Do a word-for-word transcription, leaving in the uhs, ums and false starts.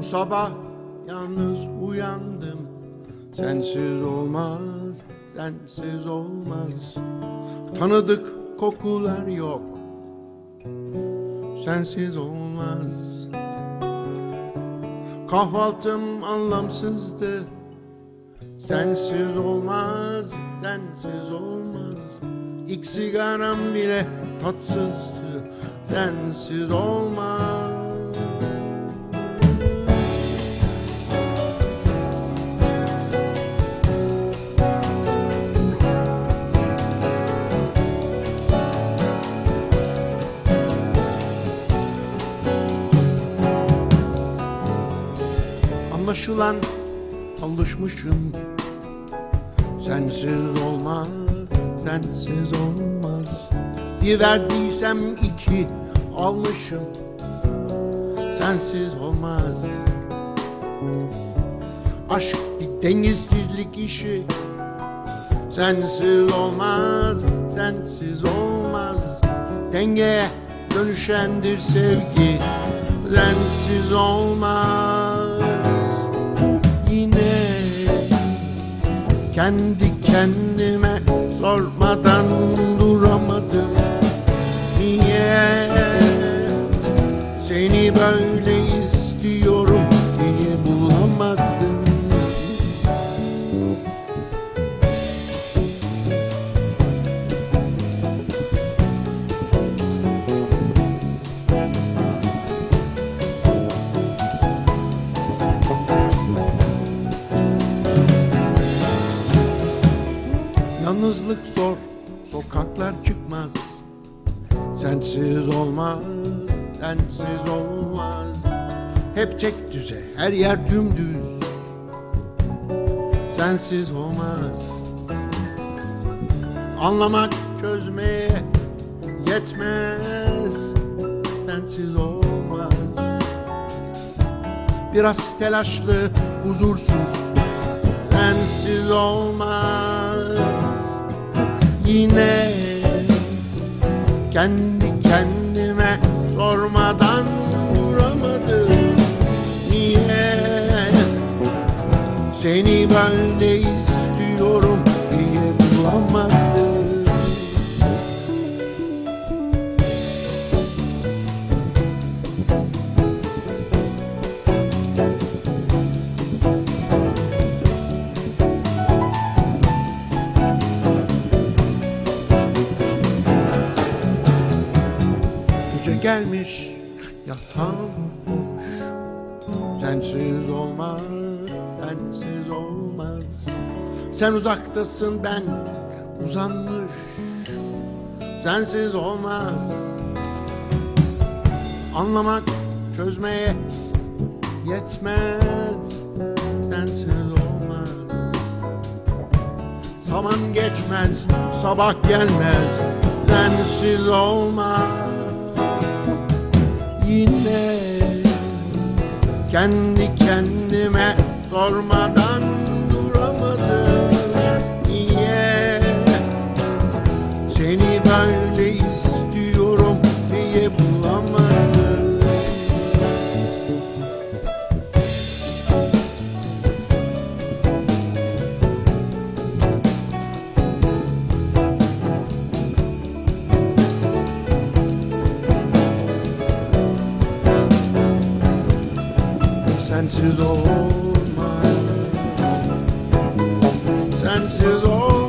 Bu sabah yalnız uyandım. Sensiz olmaz, sensiz olmaz. Tanıdık kokular yok, sensiz olmaz. Kahvaltım anlamsızdı. Sensiz olmaz, sensiz olmaz. İlk sigaram bile tatsızdı. Sensiz olmaz. Anlaşılan alışmışım. Sensiz olmaz, sensiz olmaz. Bir verdiysem iki almışım. Sensiz olmaz. Aşk bir dengesizlik işi. Sensiz olmaz, sensiz olmaz. Dengeye dönüşendir sevgi. Sensiz olmaz. Yine kendi kendime sormadan duramadım. Niye seni böyle istiyorum diye bulamadım. Yalnızlık zor, sokaklar çıkmaz. Sensiz olmaz, sensiz olmaz. Hep tek düze, her yer dümdüz. Sensiz olmaz. Anlamak çözmeye yetmez. Sensiz olmaz. Biraz telaşlı, huzursuz. Sensiz olmaz. Yine kendi kendime sormadan duramadım. Niye seni böyle istiyorum diye bulamadım. Gelmiş yatağım boş. Sensiz olmaz, sensiz olmaz. Sen uzaktasın, ben uzanmış. Sensiz olmaz. Anlamak çözmeye yetmez. Sensiz olmaz. Zaman geçmez, sabah gelmez. Sensiz olmaz. Yine kendi kendime sormadan duramadım. Niye seni böyle istiyorum diye bulamadım. Sensiz olmaz, sensiz olmaz.